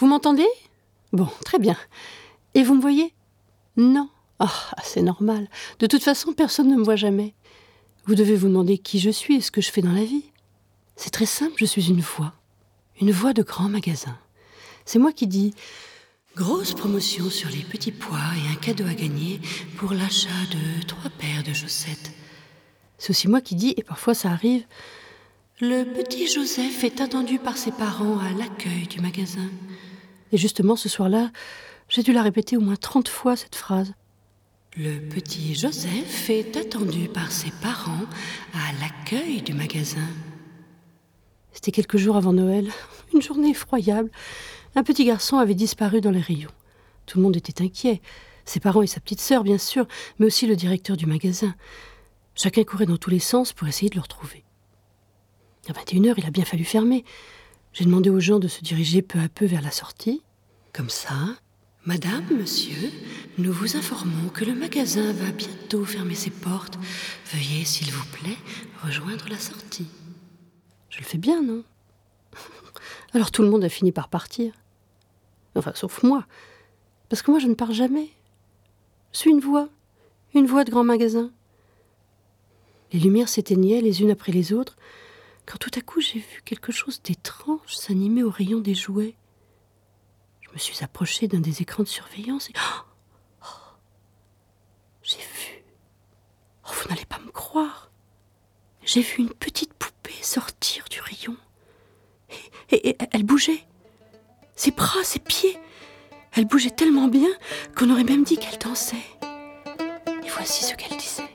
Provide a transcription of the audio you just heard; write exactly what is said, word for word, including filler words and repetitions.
Vous m'entendez ? Bon, très bien. Et vous me voyez ? Non. Ah, c'est normal. De toute façon, personne ne me voit jamais. Vous devez vous demander qui je suis et ce que je fais dans la vie. C'est très simple, je suis une voix. Une voix de grand magasin. C'est moi qui dis « Grosse promotion sur les petits pois et un cadeau à gagner pour l'achat de trois paires de chaussettes. » C'est aussi moi qui dis, et parfois ça arrive, « Le petit Joseph est attendu par ses parents à l'accueil du magasin. » Et justement, ce soir-là, j'ai dû la répéter au moins trente fois, cette phrase. Le petit Joseph est attendu par ses parents à l'accueil du magasin. C'était quelques jours avant Noël, une journée effroyable. Un petit garçon avait disparu dans les rayons. Tout le monde était inquiet. Ses parents et sa petite sœur, bien sûr, mais aussi le directeur du magasin. Chacun courait dans tous les sens pour essayer de le retrouver. À vingt et une heures, il a bien fallu fermer. J'ai demandé aux gens de se diriger peu à peu vers la sortie. Comme ça, « Madame, monsieur, nous vous informons que le magasin va bientôt fermer ses portes. Veuillez, s'il vous plaît, rejoindre la sortie. » Je le fais bien, non ? Alors tout le monde a fini par partir. Enfin, sauf moi. Parce que moi, je ne pars jamais. Je suis une voix. Une voix de grand magasin. Les lumières s'éteignaient les unes après les autres, quand tout à coup, j'ai vu quelque chose d'étrange s'animer au rayon des jouets. Je me suis approchée d'un des écrans de surveillance et... Oh, oh, j'ai vu... Oh, vous n'allez pas me croire. J'ai vu une petite poupée sortir du rayon. Et, et, et elle bougeait. Ses bras, ses pieds. Elle bougeait tellement bien qu'on aurait même dit qu'elle dansait. Et voici ce qu'elle disait.